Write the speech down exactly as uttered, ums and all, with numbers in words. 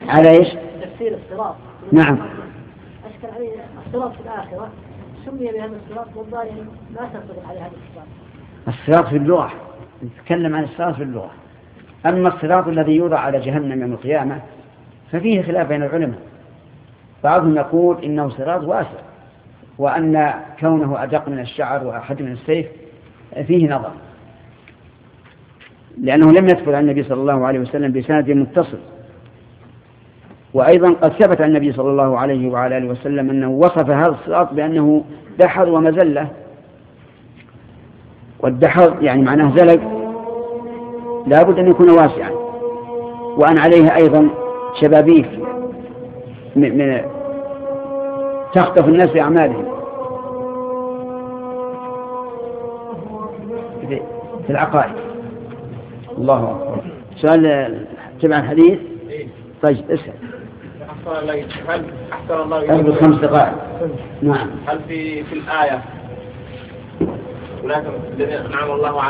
على إيش؟ تفسير الصراط. نعم. أشكل عليه الصراط في الآخرة سمي بهذا الصراط والظاهر لا تنطبق عليه هذا الصراط. الصراط في اللغة، نتكلم عن الصراط في اللغة. أما الصراط الذي يوضع على جهنم يوم القيامة ففيه خلاف بين العلماء. بعضهم يقول إنه صراط واسع، وأن كونه أدق من الشعر وأحد من السيف فيه نظر، لأنه لم يثبت عن النبي صلى الله عليه وسلم بسند متصل. وأيضا قد ثبت عن النبي صلى الله عليه وعلى آله وسلم أنه وصف هذا الصراط بأنه دحر ومزلة، والدحر يعني معناه زلق لا بد أن يكون واسعا، وأن عليه أيضا شبابيك من تخطف الناس بأعمالهم في العقائد. الله أكبر. سؤال تبع الحديث. طيب اسأل. هل أحسن الله قبل خمس دقائق. نعم. هل في في الآية ولكن نعم الله